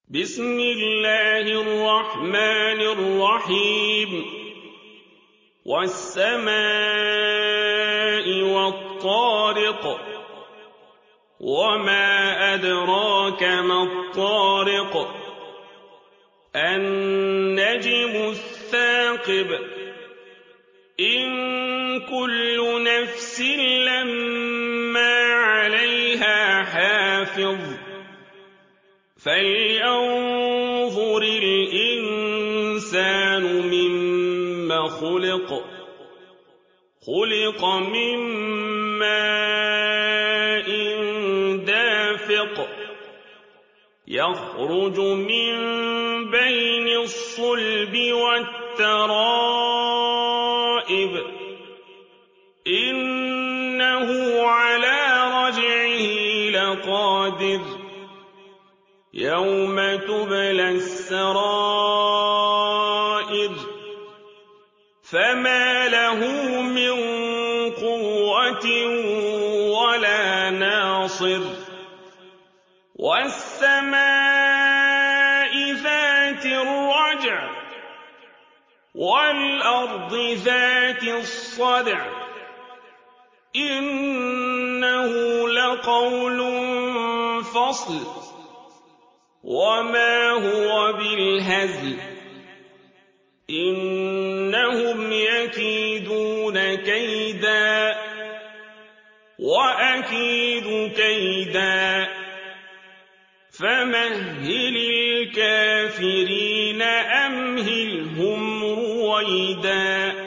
بسم الله الرحمن الرحيم والسماء والطارق وما أدراك ما الطارق النجم الثاقب إن كل نفس لما عليها حافظ فلينظر الإنسان مما خلق من ماء دافق يخرج من بين الصلب والترائب إنه على رجعه لقادر يوم تبلى السرائر فما له من قوة ولا ناصر والسماء ذات الرجع والأرض ذات الصدع إنه لقول فصل وما هو بالهزل إنهم يكيدون كيدا وأكيد كيدا فمهل الكافرين أمهلهم رويدا